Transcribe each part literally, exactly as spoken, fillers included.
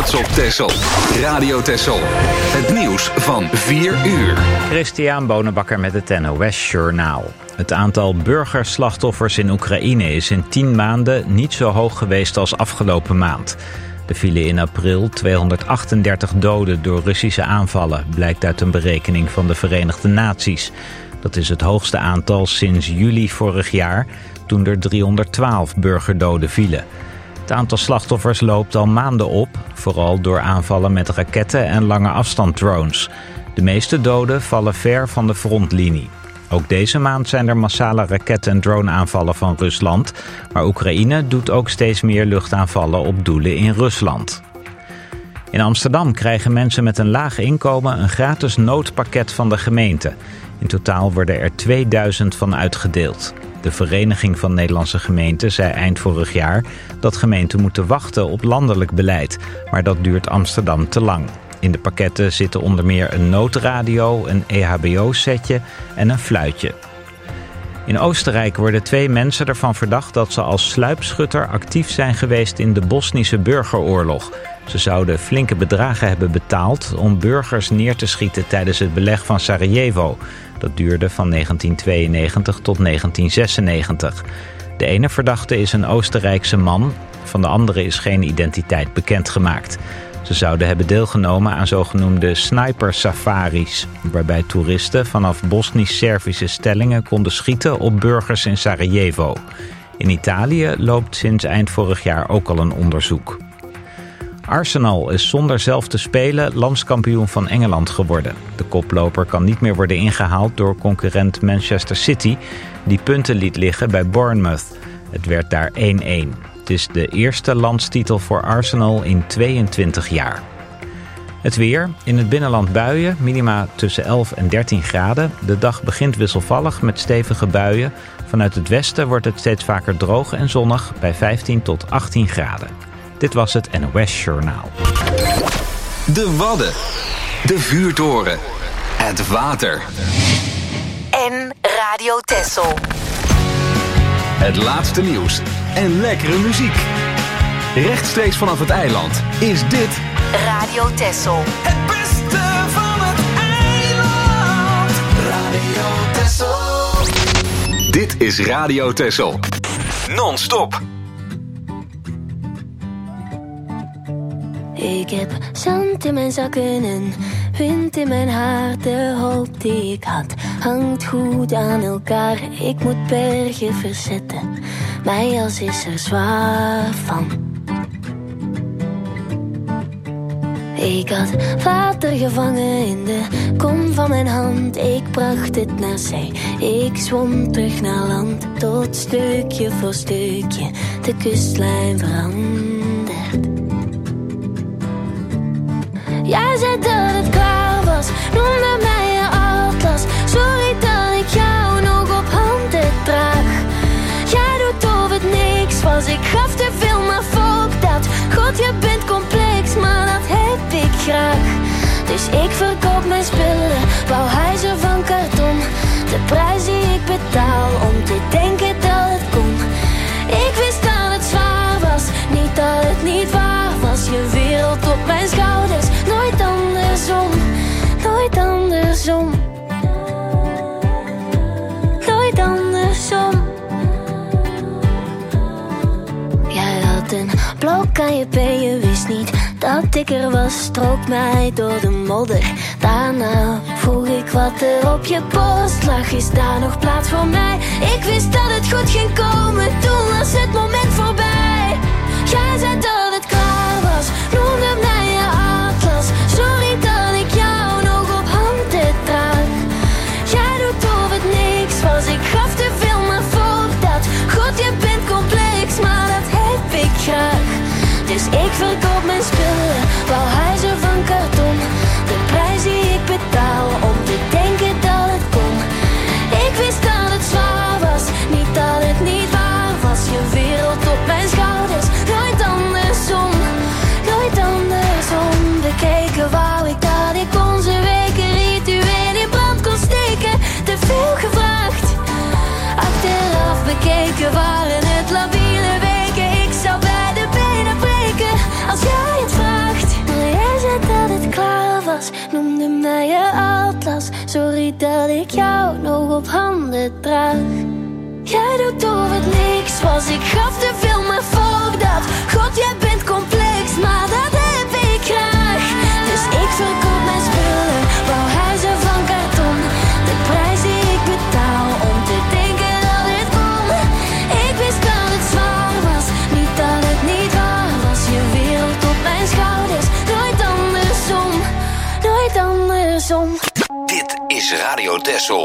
trots op Texel. Radio Texel. Het nieuws van vier uur. Christian Bonenbakker met het N O S Journaal. Het aantal burgerslachtoffers in Oekraïne is in tien maanden niet zo hoog geweest als afgelopen maand. Er vielen in april tweehonderdachtendertig doden door Russische aanvallen, blijkt uit een berekening van de Verenigde Naties. Dat is het hoogste aantal sinds juli vorig jaar, toen er driehonderdtwaalf burgerdoden vielen. Het aantal slachtoffers loopt al maanden op, vooral door aanvallen met raketten en lange afstanddrones. De meeste doden vallen ver van de frontlinie. Ook deze maand zijn er massale raketten- en droneaanvallen van Rusland, maar Oekraïne doet ook steeds meer luchtaanvallen op doelen in Rusland. In Amsterdam krijgen mensen met een laag inkomen een gratis noodpakket van de gemeente. In totaal worden er tweeduizend van uitgedeeld. De Vereniging van Nederlandse Gemeenten zei eind vorig jaar dat gemeenten moeten wachten op landelijk beleid, maar dat duurt Amsterdam te lang. In de pakketten zitten onder meer een noodradio, een E H B O-setje en een fluitje. In Oostenrijk worden twee mensen ervan verdacht dat ze als sluipschutter actief zijn geweest in de Bosnische burgeroorlog. Ze zouden flinke bedragen hebben betaald om burgers neer te schieten tijdens het beleg van Sarajevo. Dat duurde van negentien tweeënnegentig tot negentien zesennegentig. De ene verdachte is een Oostenrijkse man, van de andere is geen identiteit bekendgemaakt. Ze zouden hebben deelgenomen aan zogenoemde sniper-safaris, waarbij toeristen vanaf Bosnisch-Servische stellingen konden schieten op burgers in Sarajevo. In Italië loopt sinds eind vorig jaar ook al een onderzoek. Arsenal is zonder zelf te spelen landskampioen van Engeland geworden. De koploper kan niet meer worden ingehaald door concurrent Manchester City, die punten liet liggen bij Bournemouth. Het werd daar één-één. Het is de eerste landstitel voor Arsenal in tweeëntwintig jaar. Het weer. In het binnenland buien, minima tussen elf en dertien graden. De dag begint wisselvallig met stevige buien. Vanuit het westen wordt het steeds vaker droog en zonnig bij vijftien tot achttien graden. Dit was het N O S Journaal. De Wadden. De vuurtoren. Het water. En Radio Texel. Het laatste nieuws en lekkere muziek. Rechtstreeks vanaf het eiland is dit Radio Texel. Het beste van het eiland. Radio Texel. Dit is Radio Texel. Non-stop. Ik heb zand in mijn zakken en wind in mijn haar. De hoop die ik had hangt goed aan elkaar. Ik moet bergen verzetten, mijn jas is er zwaar van. Ik had water gevangen in de kom van mijn hand. Ik bracht het naar zee, ik zwom terug naar land. Tot stukje voor stukje de kustlijn verandert. Jij zei dat het klaar was, noemde mij je atlas. Sorry dat ik jou nog op handen draag. Jij doet of het niks was, ik gaf te veel, maar fuck dat. God, je bent complex, maar dat heb ik graag. Dus ik verkoop mijn spullen, bouw huizen van karton. De prijs die ik betaal om te denken dat het kon. Ik wist dat het zwaar was, niet dat het niet waar was. Je wereld op mijn schouders, nooit andersom, nooit andersom. Nooit andersom. Jij had een blok aan je been, je wist niet dat ik er was. Strook mij door de modder, daarna vroeg ik wat er op je post lag. Is daar nog plaats voor mij? Ik wist dat het goed ging komen, toen was het moment voorbij. Jij zei dat het klaar was, noemde mij je atlas. Sorry dat ik jou nog op handen draag. Jij doet of het niks was, ik gaf te veel, maar fuck dat. God, je bent complex, maar dat heb ik graag. Dus ik verkoop mijn spullen, bouw huizen van karton. De prijs die ik betaal om te denken dat het kon. Ik wist dat het zwaar was, niet dat het niet waar was. Je wereld op mijn schouders, nooit andersom, nooit andersom. Bekeken wou ik dat ik onze weken ritueel in brand kon steken. Te veel gevraagd, achteraf bekeken waren het labiele weken. Ik zou bij de benen breken als jij het vraagt. dat ik jou nog op handen draag. Jij doet of het niks was, ik gaf te veel, maar fuck dat. God, jij bent complex, maar dat heb ik graag. Dus ik verkoop mijn spullen, bouw huizen van karton. De prijs die ik betaal om te denken dat het kon. Ik wist dat het zwaar was, niet dat het niet waar was. Je wereld op mijn schouders, nooit andersom, nooit andersom. Dit is Radio Texel.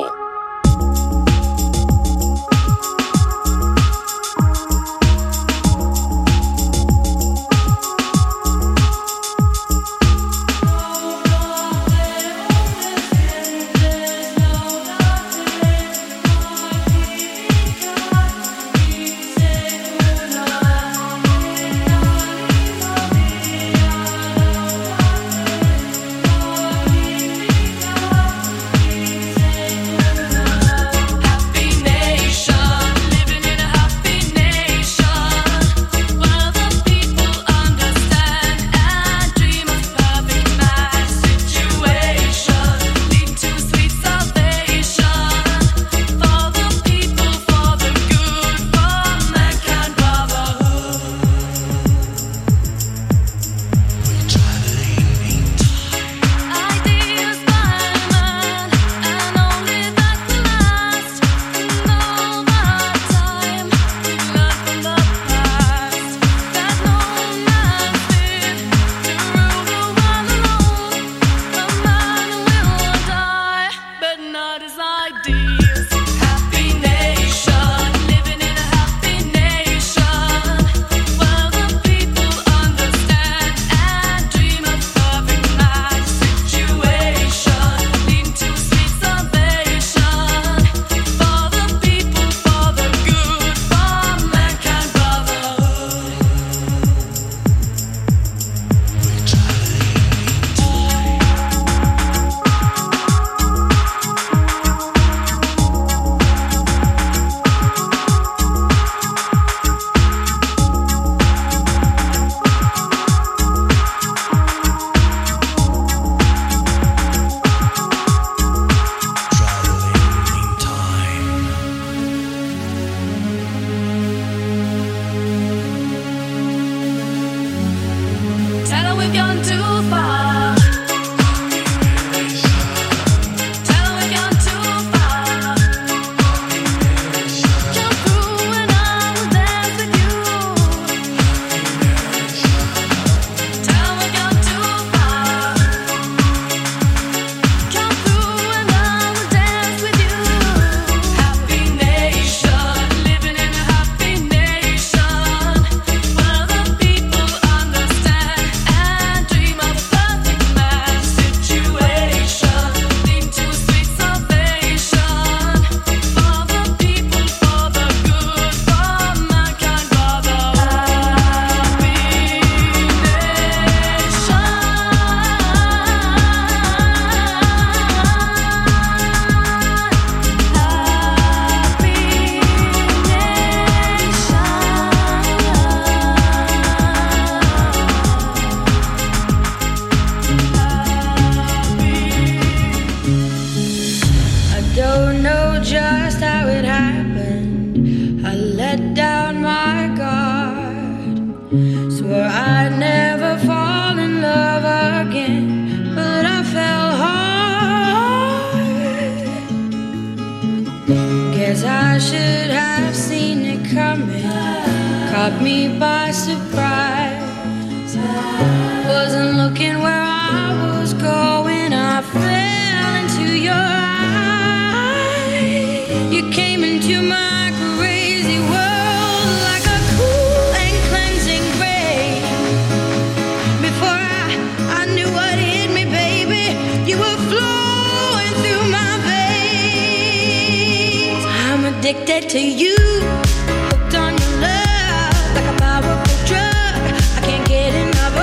Addicted to you, hooked on your love, like a powerful drug. I can't get enough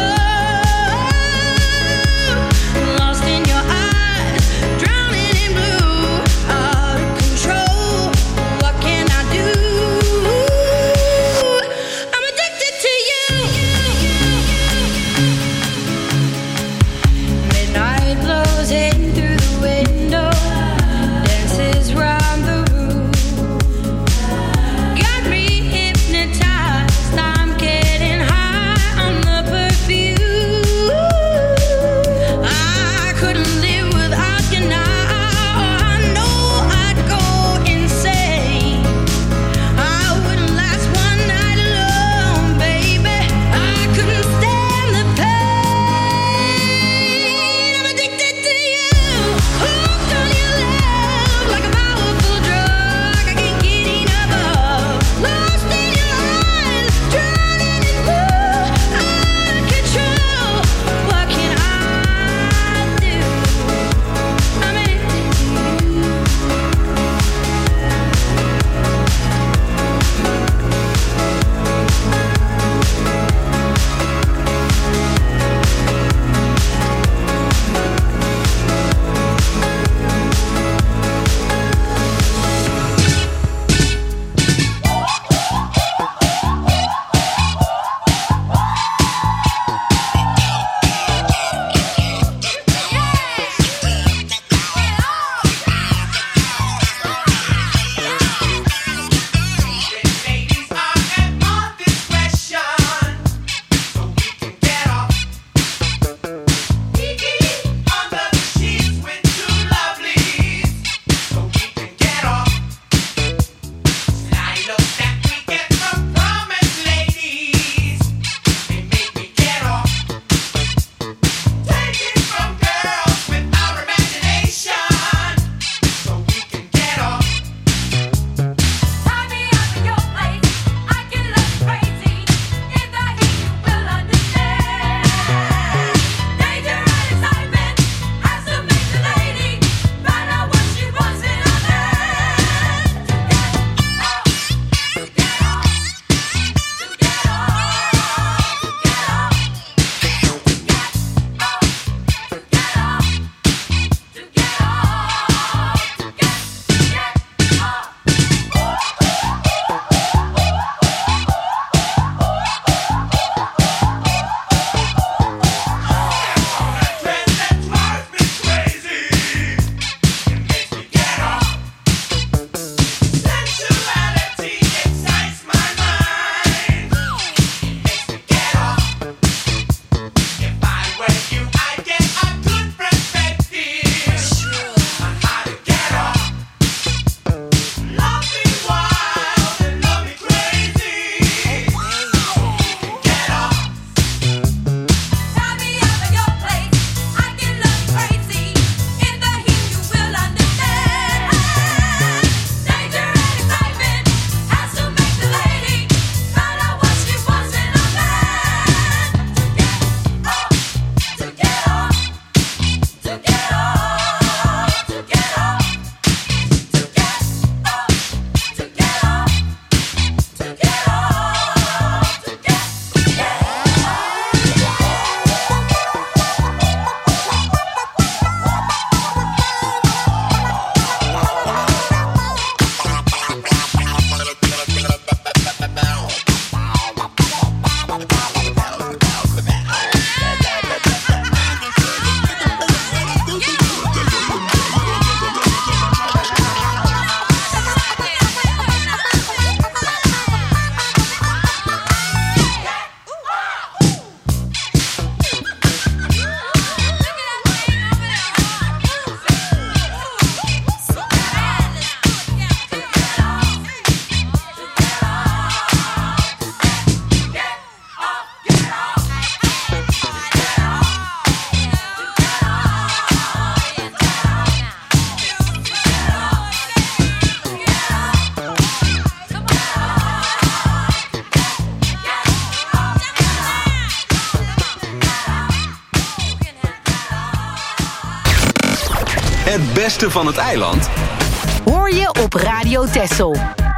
of. Lost in your eyes, drowning in blue, out of control. What can I do? I'm addicted to you. Midnight blows in through the window. Het beste van het eiland Hoor je op Radio Texel.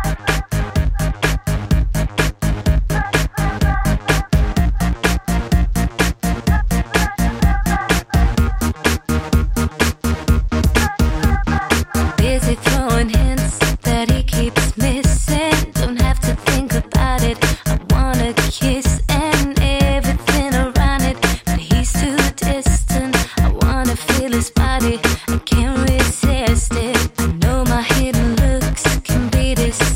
Busy throwing hints that he keeps missing. Don't have to think about it. I wanna kiss and everything around it, but he's too distant. I wanna feel his body. I can't resist it. I know my hidden looks can be deceiving.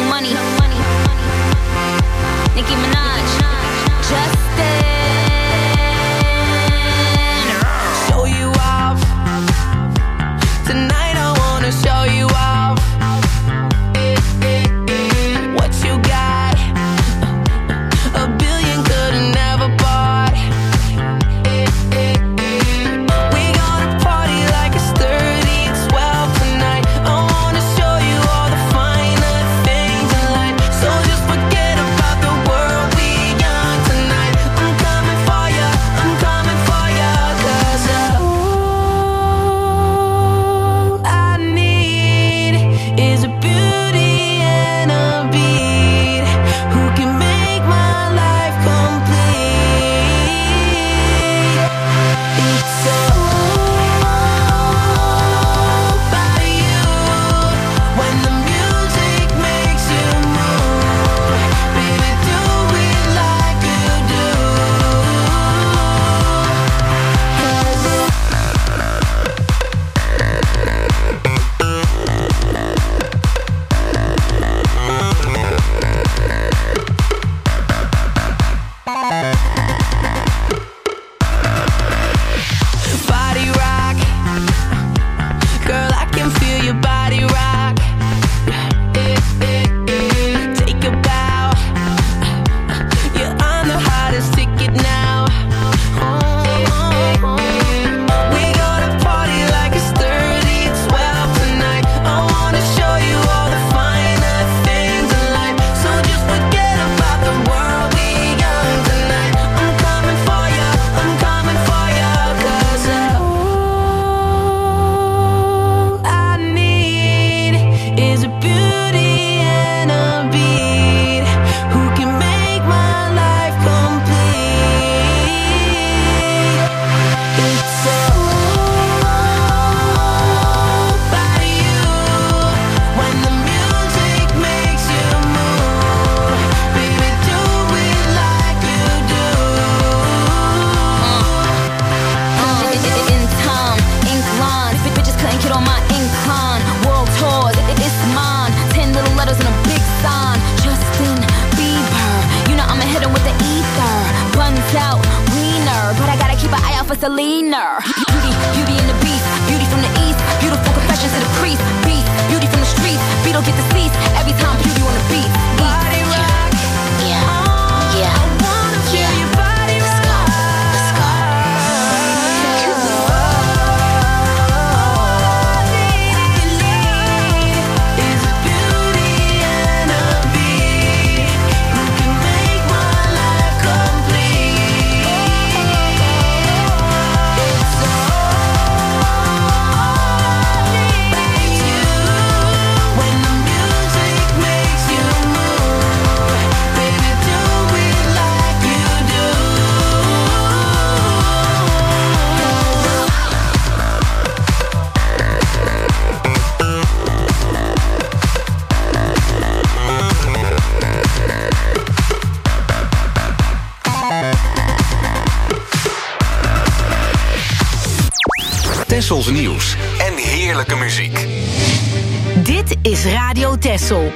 Young Money, Nicki Minaj, Justin. Show you off tonight. I wanna show you off what you got. A billion could've never bought. We gonna party like it's thirty twelve tonight. I wanna show you all the finer things in life. So just forget about the world, we young tonight. I'm coming for ya, I'm coming for ya. Cause all I need is a beauty and a beat who can make my life complete. It's all about you. When the music makes you move, baby, do it like you do. 'Cause body rock, girl, I can feel your body rock. Take a bow, you're on the hottest ticket now. We gonna party like it's thirty twelve tonight. I wanna show you all the finer things in life. So just forget about the world, we young tonight. I'm coming for ya, I'm coming for ya. 'Cause all I need is a beauty and a beat who can make my life complete. It's all about you. When the music makes you move, baby, do it like you do. In time, ink lines, big bitches couldn't get on my incline. World tours, it- it's mine. Ten little letters and a big sign. Justin Bieber, you know I'ma hit him with the ether. Buns out, wiener, but I gotta keep an eye out for Selena. Beauty, beauty and the beast, beauty from the east. Beautiful confessions to the priest. Beast, beauty from the streets. Beetle get deceased every time beauty on the beat. Body rock, yeah, yeah. I wanna feel your body rock. Let's go, let's go. Is a beauty and a beat who can make my life complete. It's all about you. When the music makes you move, baby, do it like you do. Tessels nieuws en heerlijke muziek. Dit is Radio Tessel.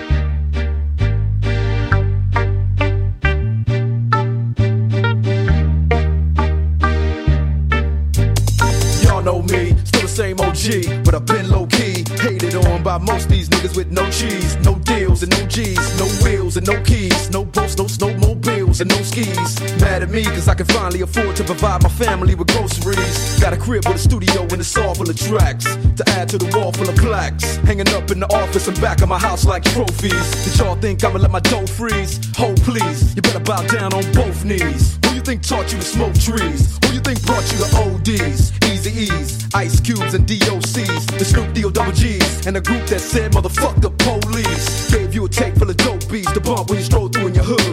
Y'all know me, still the same O G, but I've been low key. Hated on by most these niggas with no cheese, no deals and no G's, no wheels and no keys, no boats, no snowmobiles and no skis. Mad at me cause I can finally afford to provide my family with groceries. Got a crib with a studio and it's all full of tracks to add to the wall full of plaques, hanging up in the office and back of my house like trophies. Did y'all think I'ma let my dough freeze? Hold please, you better bow down on both knees. Who you think taught you to smoke trees? Who you think brought you to O Ds? Easy E's, Ice Cubes and D O C's, the Snoop D O double G's, and the group that said motherfuck the police. Gave you a tape full of dope beats to bump when you stroll through in your hood. I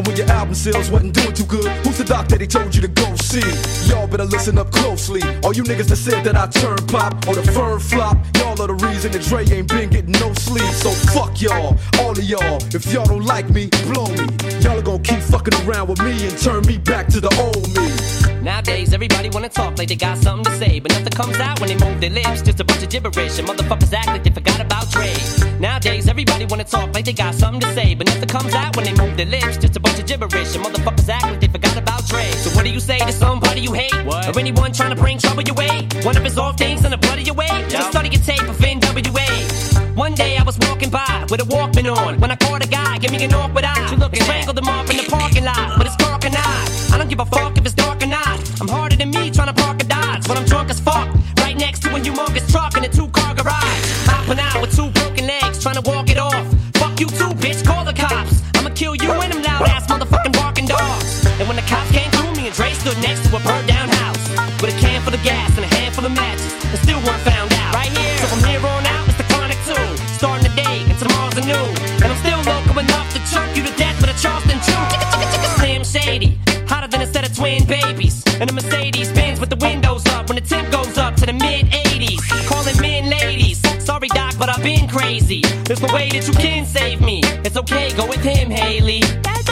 And when your album sales wasn't doing too good, who's the doc that they told you to go see? Y'all better listen up closely. All you niggas that said that I turn pop or the firm flop, y'all are the reason that Dre ain't been getting no sleep. So fuck y'all, all of y'all. If y'all don't like me, blow me. Y'all are gonna keep fucking around with me and turn me back to the old me. Nowadays, everybody wanna talk like they got something to say, but nothing comes out when they move their lips. Just a bunch of gibberish, and motherfuckers act like they forgot about Dre. Nowadays, everybody wanna talk like they got something to say, but nothing comes out when they move their lips. Just a bunch of gibberish, and motherfuckers act like they forgot about Dre. So what do you say to somebody you hate? What? Or anyone trying to bring trouble your way? One of his off things in the blood of your way? Yep. Just study your tape of N W A. One day I was walking by with a Walkman on, when I caught a guy, give me an awkward eye. You look, strangled him off in the parking lot, but it's dark and I. I don't give a fuck if it's dark or not. I'm harder than me trying to park a Dodge, but I'm drunk as fuck. Right next to a humongous truck in a two-car garage. Hopping out with two broken legs, trying to walk it off. Fuck you too, bitch, call the cops. I'ma kill you and them loud-ass motherfucking barking dogs. And when the cops came through, me and Dre stood next to a burned-down house with a can full of gas and a handful of matches, and still weren't found out. Right here, so from here on out, it's the Chronic two. Starting the day, and tomorrow's a new. And I'm still local enough to choke you to death with a Charleston chew. Slim Shady, hotter than a set of twin babies. And a Mercedes Benz with the windows up when the temp goes up to the mid eighties. Calling men ladies. Sorry, Doc, but I've been crazy. There's no way that you can save me. It's okay, go with him, Haley.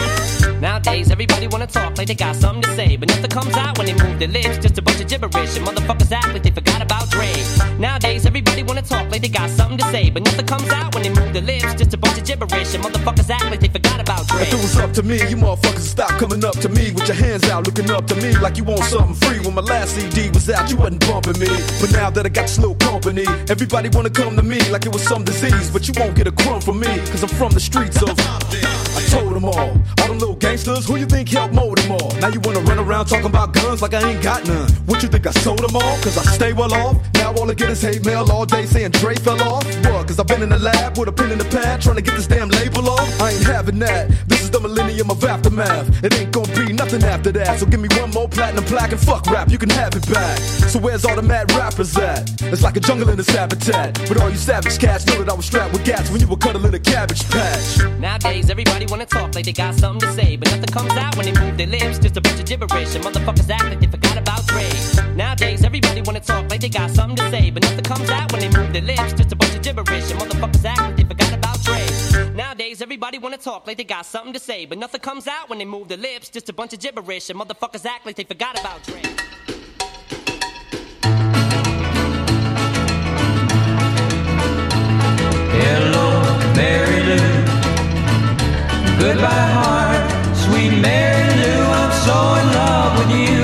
Nowadays, everybody wanna talk like they got something to say, but nothing comes out when they move their lips. Just a bunch of gibberish, and motherfuckers act like they forgot about Dre. Nowadays, everybody wanna talk like they got something to say, but nothing comes out when they move their lips. Just a bunch of gibberish, and motherfuckers act like they forgot about Dre. If it was up to me, you motherfuckers would stop coming up to me with your hands out, looking up to me like you want something free. When my last C D was out, you wasn't bumping me, but now that I got this little company, everybody wanna come to me like it was some disease, but you won't get a crumb from me, cause I'm from the streets of. I told them all, all them little gangsters, who you think helped mold them all? Now you wanna run around talking about guns like I ain't got none. What you think, I sold them all? Cause I stay well off. Now all I get is hate mail all day saying Dre fell off. What? Cause I've been in the lab with a pen in the pad trying to get this damn label off. I ain't having that. This is the millennium of aftermath. It ain't gonna be nothing after that. So give me one more platinum plaque and fuck rap, you can have it back. So where's all the mad rappers at? It's like a jungle in this habitat. But all you savage cats know that I was strapped with gats when you were cuddling a cabbage patch. Nowadays, everybody wanna talk like they got something to say, but nothing comes out when they move their lips. Just a bunch of gibberish, and motherfuckers act like they forgot about Dre. Nowadays, everybody wanna talk like they got something to say, but nothing comes out when they move their lips. Just a bunch of gibberish, and motherfuckers act like they forgot about Dre. Nowadays, everybody wanna talk like they got something to say, but nothing comes out when they move their lips. Just a bunch of gibberish, and motherfuckers act like they forgot about Dre. Hello, Mary Lou. Goodbye, heart, sweet Mary Lou. I'm so in love with you.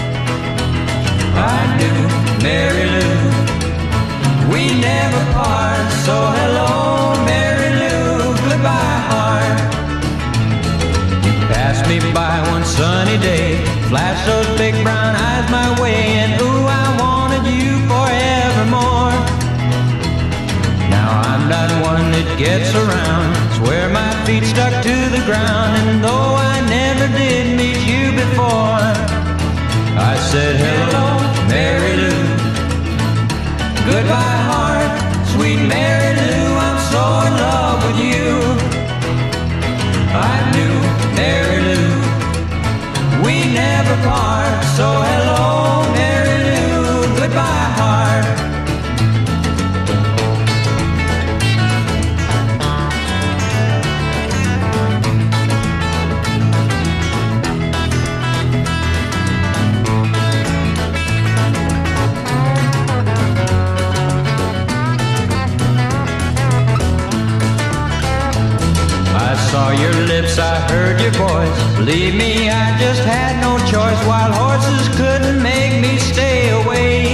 I do, Mary Lou. We never part. So hello, Mary Lou. Goodbye, heart. You passed me by one sunny day, flashed those big brown eyes my way, and ooh, I wanted you forevermore. Now I'm not one that gets around, swear my feet stuck to the ground, and though I never did meet you before, I said hello, Mary Lou. Goodbye, heart, sweet Mary Lou. I'm so in love with you. I knew, Mary Lou, we never part. So hello, Mary Lou. Goodbye, heart. Saw your lips, I heard your voice. Believe me, I just had no choice. Wild horses couldn't make me stay away.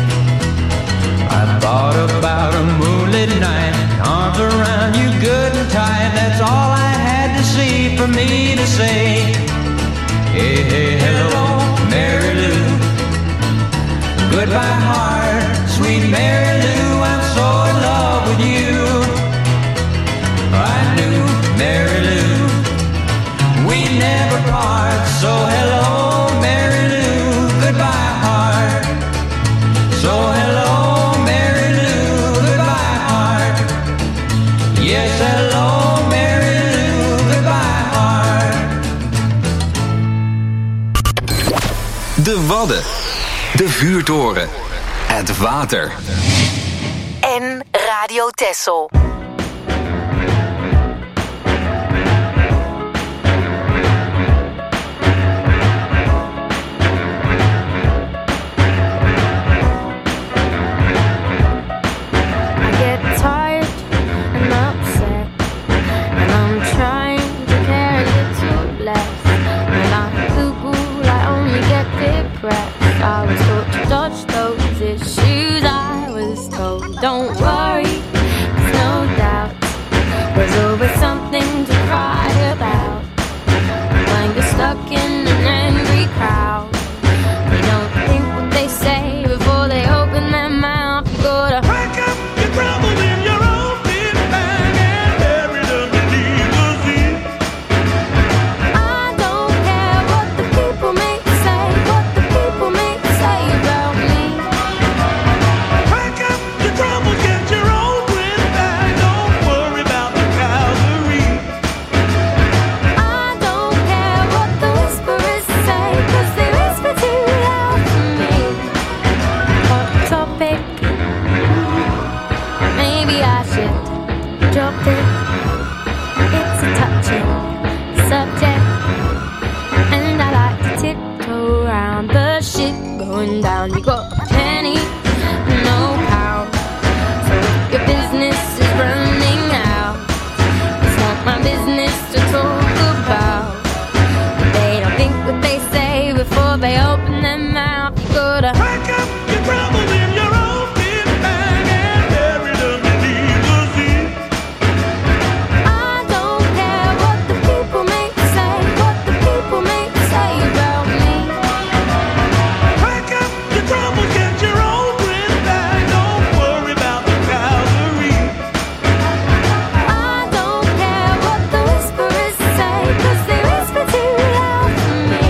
I thought about a moonlit night, arms around you good and tight. That's all I had to see for me to say. Hey, hey, hello, Mary Lou. Goodbye, heart, sweet Mary Lou. I'm so in love with you. I knew, Mary Lou, we never part. So hello, Mary Lou, goodbye, heart. So hello, Mary Lou, goodbye, heart. Yes, hello, Mary Lou, goodbye, heart. Wadden. De vuurtoren. Het water. En Radio Texel. I was taught to dodge those issues. I was told, don't worry, there's no doubt. There's always something to cry about. When you're stuck in an angry crowd, they don't think what they say before they open their mouth. You gotta pack up your troubles in your own big bag and bury them beneath the sea. I don't care what the people may say, what the people may say about me. Pack up your troubles, get your own grip bag. Don't worry about the Calvary. I don't care what the whisperers say, 'cause they whisper too loud for me. Hot topic, maybe I should drop it. It's a touching subject, and I like to tiptoe around the shit going down. You got a penny, no pound. So if your business is running out, it's not my business to talk about. They don't think what they say before they open their mouth. You gotta Pack up your troubles in your own big bag and bury them beneath the sea. I don't care what the people may say, what the people may say about me. Pack up your troubles, get your own grip bag. Don't worry about the Calvary. I don't care what the whisperers say, 'cause they whisper too loud for me.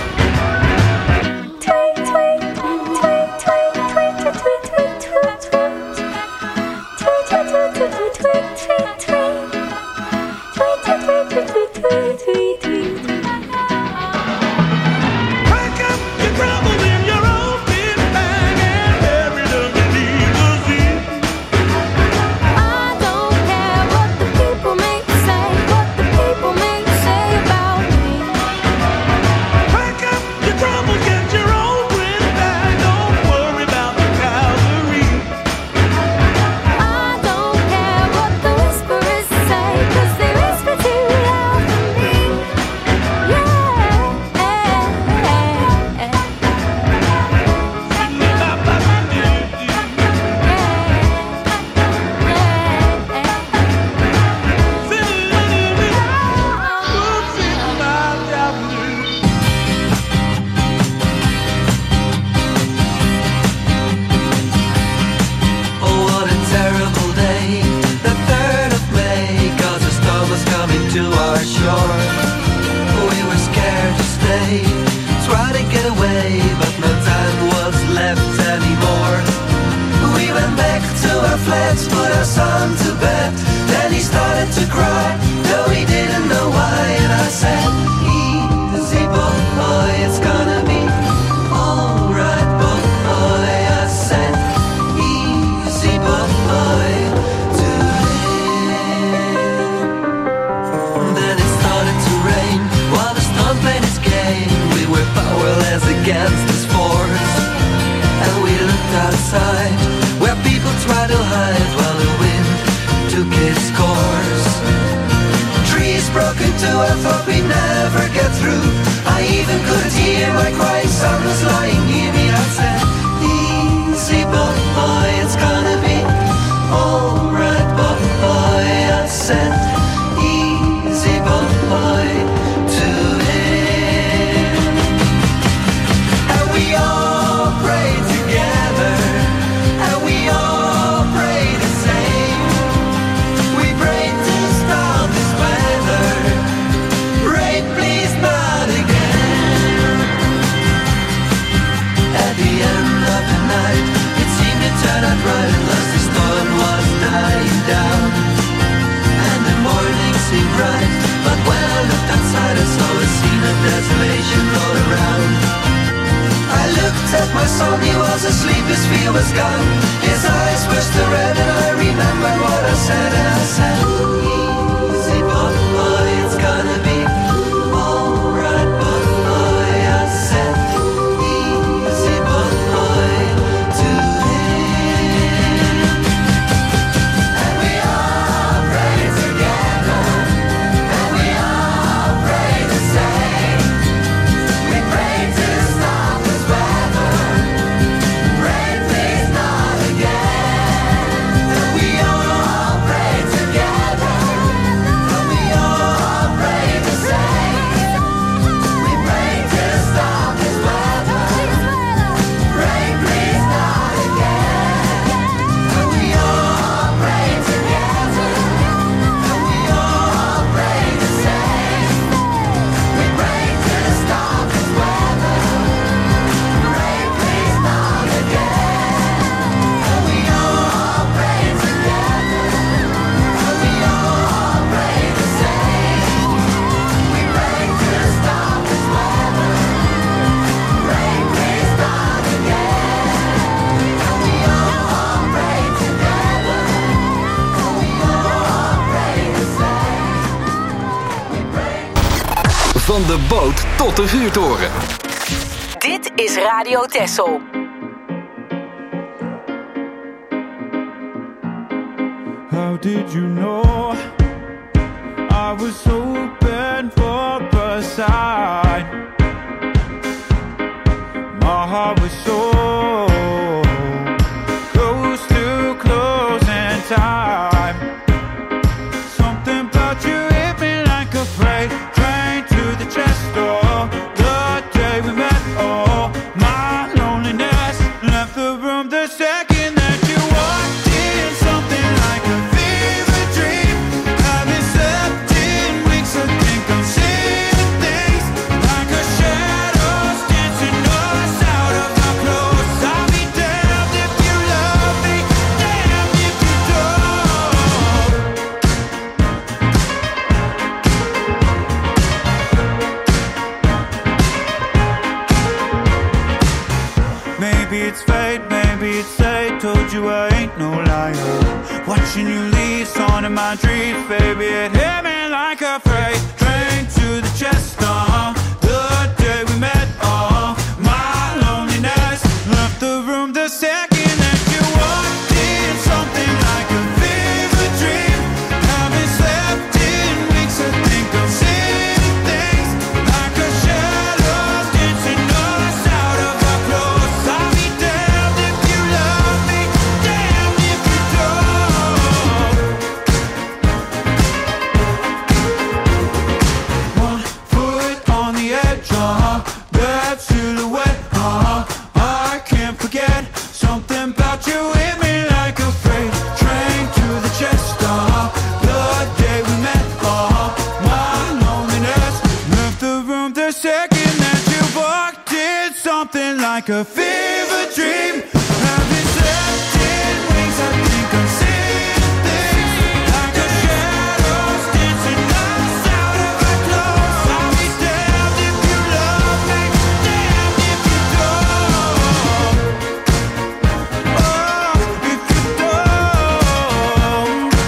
Tweet, tweet, tweet, tweet, tweet, tweet, tweet, tweet, tweet, tweet. Tweet, tweet, tweet, tweet, tweet, tweet, tweet, tweet. Tweet, tweet, tweet, tweet, tweet, tweet, tweet, tweet. Pack up your troubles in your own big bag and bury them beneath the sea. I don't care what the people may say, what the people may say about me. Pack up your troubles, get your own grip bag. Don't worry about the Calvary. I don't care what the whisperers say, 'cause they whisper too loud for me. Yeah. Oh, what a terrible day, the third of May, 'cause a storm was coming to our shore. We were scared to stay, tried to get away, but no time was left anymore. We went back to our flats, put our son to bed, then he started to cry, though he didn't know why, and I said, easy boy, it's gonna be alright boy, I said, easy boy, today. Then it started to rain, while the storm played its game, we were powerless against this force, and we looked outside, where people tried to hide, while the wind took its course. Trees broke into, I thought we'd never get through, I even could hear my crying son was lying near me. I said, easy boy, it's gonna be alright boy, I said, easy boy, to him. And we all prayed together, and we all prayed the same. We prayed to stop this weather, rain please not again. At the end of the night, it seemed to turn out right, unless the storm was dying. was gone. His eyes were still red and I remembered what I said. And I said, easy button boy, it's gonna be alright button boy. I said, easy button boy to him. And we all prayed together, and we all prayed the same. We prayed to stop this weather. Rain, please not again. And we all prayed together, and we all prayed the same. We prayed to stop this weather. Rain, please not again. And we all prayed together, and we all prayed the same. We prayed to stop this weather. Rain, please not again. And we all prayed together, and we all prayed the same. We prayed to stop this weather. Rain, please not again. And we all prayed together, and we all prayed the same. We prayed. Van de boot tot de vuurtoren. Dit is Radio Texel. How did you know I was open for a sign? My heart was so close to closing time. Something about you hit me like a freight train to the chest door. The day we met, oh, my loneliness left the room the second that you walked in. Something like a fever dream. Haven't slept in weeks. I think I'm seeing things like a shadows dancing us out of our clothes. I'll be damned if you love me, damned if you don't. Maybe it's fate, maybe it's fate. Told you I ain't no liar. Watching you leave, song in my dreams, baby. It hit me like a freight train to the chest. Uh, the day we met, uh, my loneliness left the room the second that you walked in. Something like a fever dream. Haven't slept in weeks. I think I'm seeing things like a shadows dancing us out of our clothes. I'll be damned if you love me, damned if you don't. One foot on the edge, uh-huh. That silhouette, uh-huh. I can't forget. Something about you hit me like a freight train to the chest, uh-huh. The day we met, uh-huh. My loneliness left the room the second that you walked in. Something like a fever dream. Haven't slept in weeks. I think I'm seeing things like a shadows dancing us out of our clothes. I'll be damned if you love me, damned if you don't. Oh, if you don't.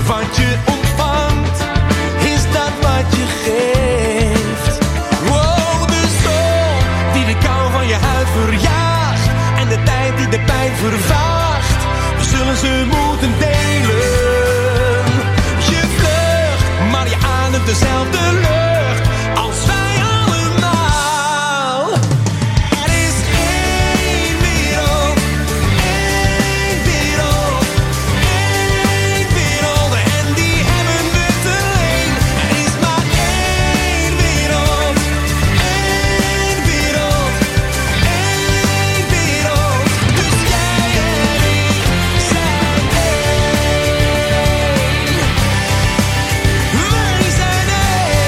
Wat je ontvangt, is dat wat je geeft. Wow, de zon die de kou van je huid verjaagt en de tijd die de pijn vervaagt, we zullen ze moeten delen. Je vlucht, maar je ademt dezelfde lucht als wij allemaal. Er is één wereld, één wereld, één wereld en die hebben we te leen. Er is maar één wereld, één wereld, één wereld. Dus jij en ik zijn één. Wij zijn één.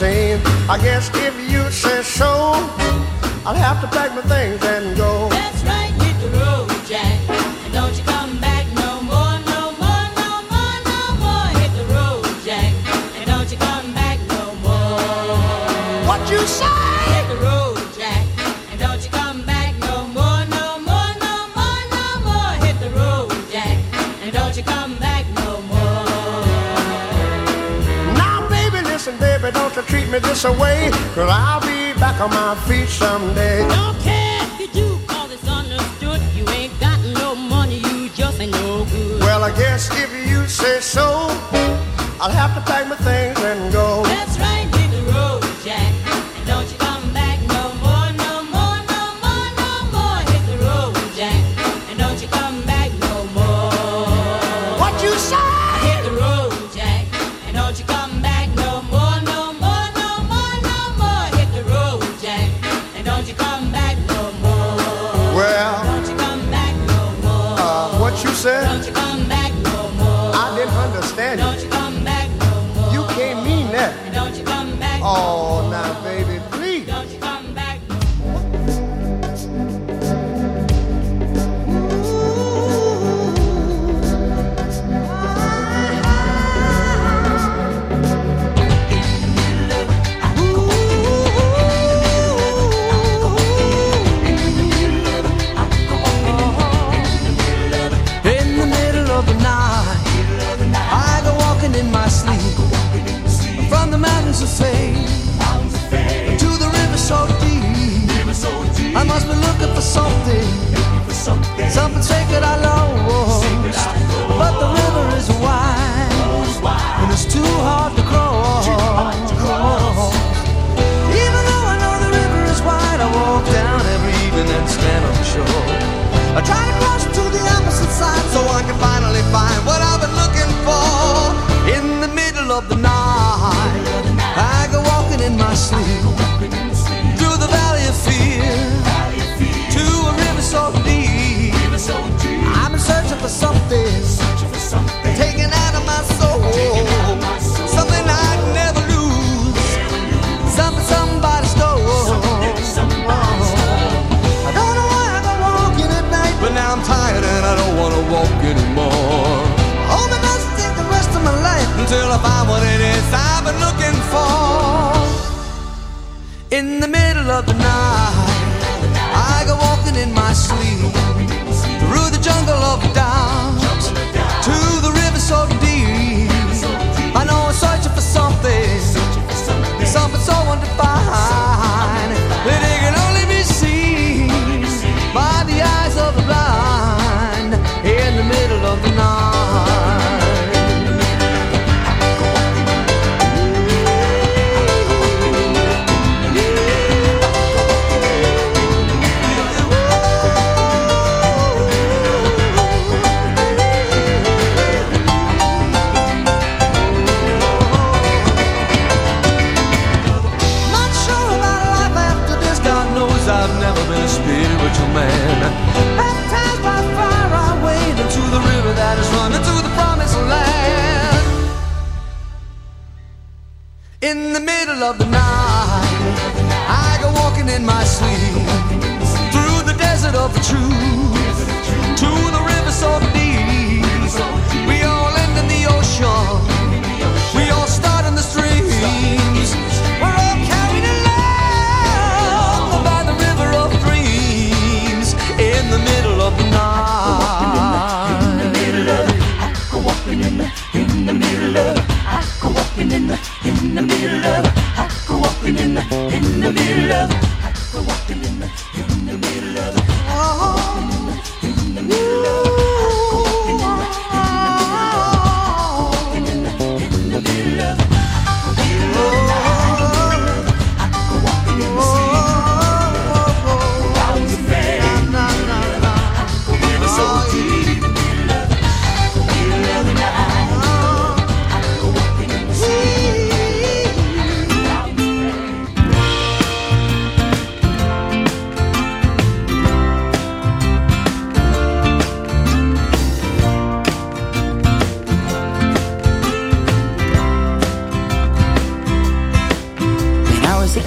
scene. I guess if you say so, I'll have to pack my things and go. That's right, hit the road, Jack. And don't you come back no more, no more, no more, no more. Hit the road, Jack. And don't you come back no more. What you say? Hit the road, Jack. And don't you come back no more, no more, no more, no more. Hit the road, Jack. And don't you come back no more. Now, baby, listen, baby, don't you treat me this way, 'cause I'll be back on my feet someday. Don't care if you do, 'cause it's understood. You ain't got no money, you just ain't no good. Well, I guess if you say so, I'll have to pack my things and go. That's right, hit the road, Jack. And don't you come back no more, no more, no more, no more. Hit the road, Jack. And don't you come back no more. What you say? Hit the road, Jack. And don't you come back no more, no more, no more, no more. Hit the road, Jack. And don't you come back no more. Well, Don't you come back no more. uh, what you said? Don't you come back no more. I didn't understand Don't you. you come back no more. You can't mean that. And don't you come back no Oh, more. now, baby, please. Don't you come back no In the middle of the night, I go walking in my sleep. From the mountains of fame to the river so deep. I must be looking for something, something sacred I lost. But the river is wide, and it's too hard to cross. Even though I know the river is wide, I walk down every evening and stand on the shore. I try to cross to the opposite side so I can finally find what I've been looking for. In the middle of the night, I go walking in my sleep through the valley of fear to a river so deep. I'm searching for something taken out of my soul, something I'd never lose, something somebody stole. I don't know why I go walking at night, but now I'm tired and I don't want to walk anymore. Oh, but that's take the rest of my life until I find what it is I've been looking for. In the middle of the night, I go walking in my sleep through the jungle of doubt to the river so deep. I know I'm searching for something, something so undefined that it can only be seen by the eyes of the blind. In the middle of the night. Not sure about life after this. God knows I've never been a spiritual man. Baptized by fire, I wade into the river that is running to the promised land. In the middle of the night, I go walking in my sleep through the desert of the truth to the river so deep. We all end in the ocean, we all start in the streams. We're all carried along by the river of dreams. In the middle of the night. In the middle of it, I go walking in the, in the middle of it, I go walking in the, in the middle of it, I go walking in the, in the middle of it, I go walking in the, in the middle of it, I go walking in the, in the middle of it, I go walking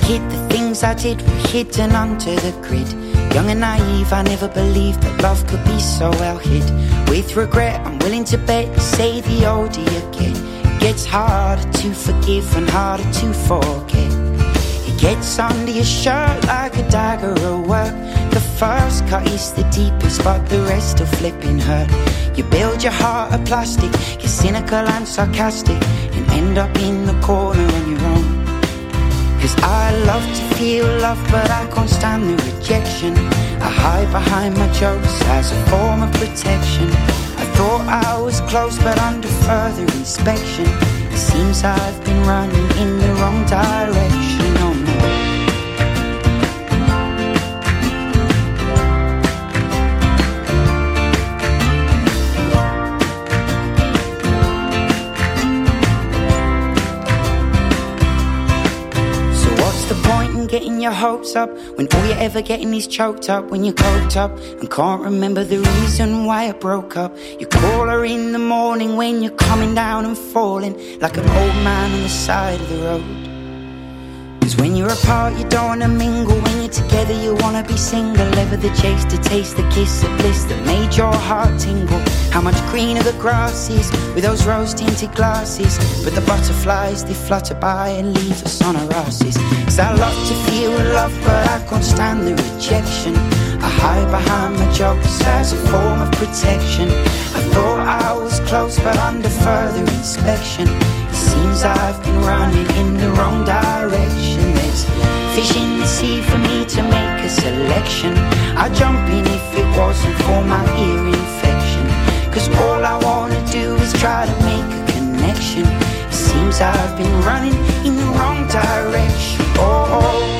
kid, the things I did were hidden under the grid. Young and naive, I never believed that love could be so well hid. With regret, I'm willing to bet, say the older you get, it gets harder to forgive and harder to forget. It gets under your shirt like a dagger at work. The first cut is the deepest, but the rest are flipping hurt. You build your heart of plastic, you're cynical and sarcastic, and end up in the corner on your own. Cause I love to feel love, but I can't stand the rejection. I hide behind my jokes as a form of protection. I thought I was close, but under further inspection, it seems I've been running in the wrong direction. Oh no. Getting your hopes up when all you're ever getting is choked up. When you're coked up and can't remember the reason why it broke up. You call her in the morning when you're coming down and falling like an old man on the side of the road. Cause when you're apart you don't wanna mingle. When you're together you wanna be single. Ever the chase to taste the kiss of bliss that made your heart tingle. How much greener the grass is with those rose-tinted glasses. But the butterflies, they flutter by and leave us on our asses. Cause I love to feel love, but I can't stand the rejection. I hide behind my jokes as a form of protection. I thought I was close, but under further inspection, it seems I've been running in the wrong direction. There's fish in the sea for me to make a selection. I'd jump in if it wasn't for my ear infection. Cause all I wanna do is try to make a connection. It seems I've been running in the wrong direction. Oh, oh.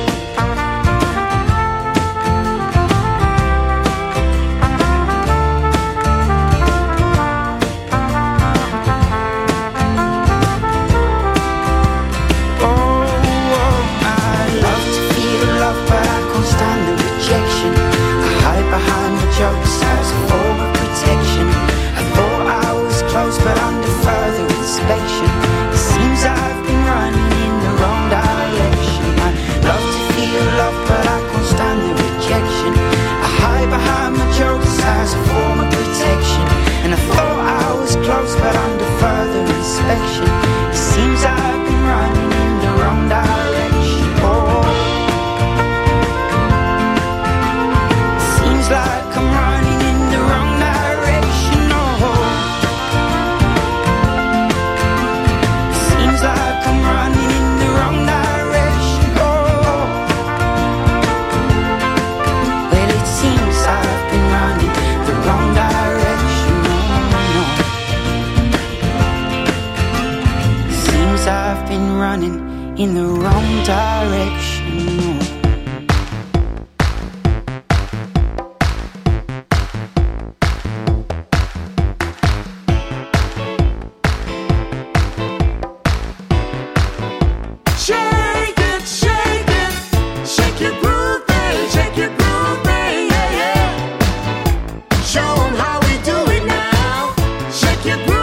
Jokes as a form of protection. I thought I was close, but under further inspection, it seems I've been running in the wrong direction. I love to feel love, but I can't stand the rejection. I hide behind my jokes as a form of protection. And I thought I was close, but under further inspection, it seems I've been running in the wrong direction. Oh, seems like I'm running in the wrong direction, oh. Seems like I'm running in the wrong direction, oh. Well, it seems I've been running the wrong direction, oh, no. Seems I've been running in the wrong direction, oh. Show 'em how we do it now. Shake your groove.